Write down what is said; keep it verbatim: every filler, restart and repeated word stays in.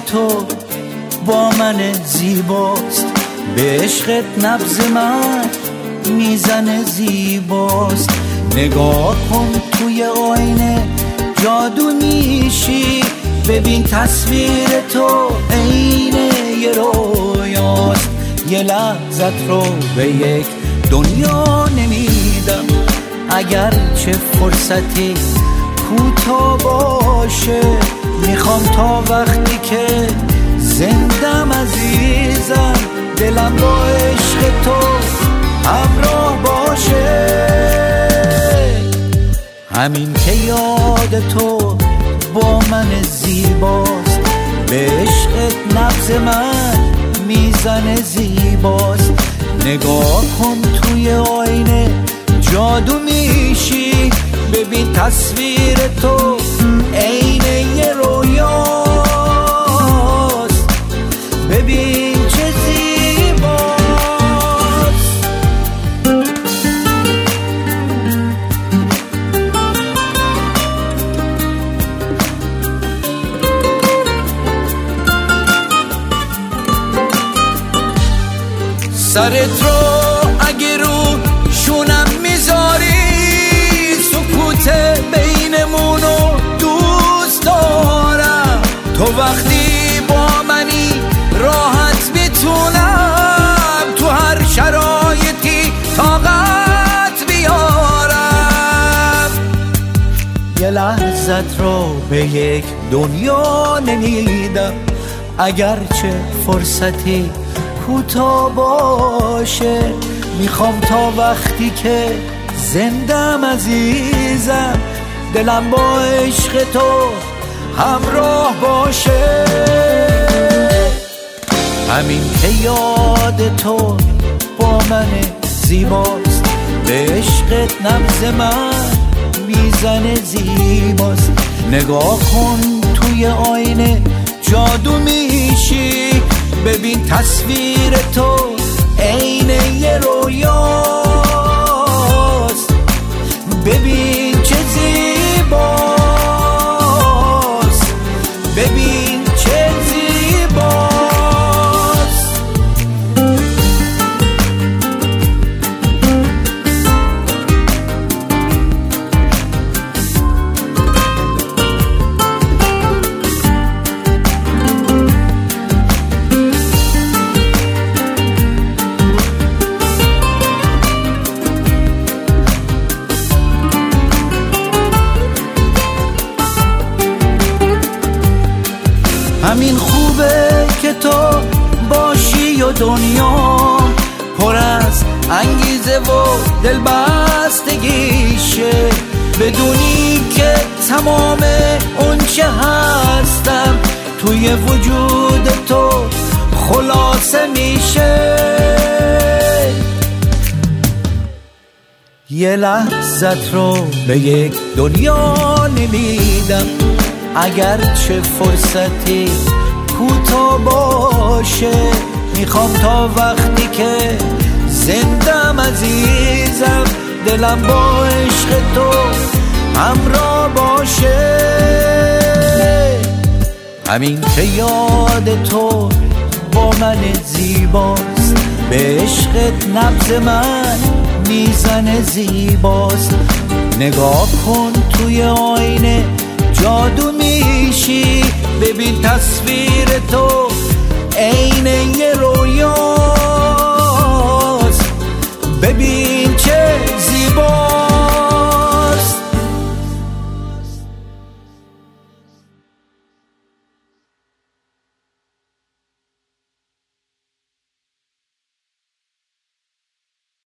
تو با من زیباست، به عشقت نبض من میزنه زیباست. نگاه کن توی آینه جادو میشی، ببین تصویر تو عین یه رویاست. یه لحظت رو به یک دنیا نمیدم، اگر چه فرصتی کوتاه باشه. میخوام تا وقتی که زندم عزیزم، دلم با عشق تو همراه باشه. همین که یاد تو با من زیباست، به عشقت نبض من میزنه زیباست. نگاه کن توی آینه جادو میشی، ببین تصویر تو عین یه رویاست. ببین چه زیباست. سرت رو اگه رو شونم میذاری، سکوت بینمونو دوست دارم. تو وقتی با منی راحت میتونم تو هر شرایطی طاقت بیارم. یه لحظت رو به یک دنیا نمیدم، اگر چه فرصتی کوتاه باشه. میخوام تا وقتی که زندم عزیزم، دلم با عشق تو همراه باشه. همین که یاد تو با من زیباست، به عشقت نبض من میزنه زیباست. نگاه کن توی آینه جادو میشی، ببین تصویر تو عین یه رویاست. ببین چه زیباست، ببین چه زیباست. همین خوبه که تو باشی و دنیا پر از انگیزه و دلبستگیشه. بدونی که تمام اون چه هستم توی وجود تو خلاصه میشه. یه لحظت رو به یک دنیا نمیدم، اگر چه فرصتی کوتاه باشه. میخوام تا وقتی که زندم عزیزم، دلم با عشق تو همراه باشه. همین که یاد تو با من زیباست، به عشقت نبض من میزنه زیباست. نگاه کن توی آینه جادو میشی، ببین تصویر تو عین یه رویا.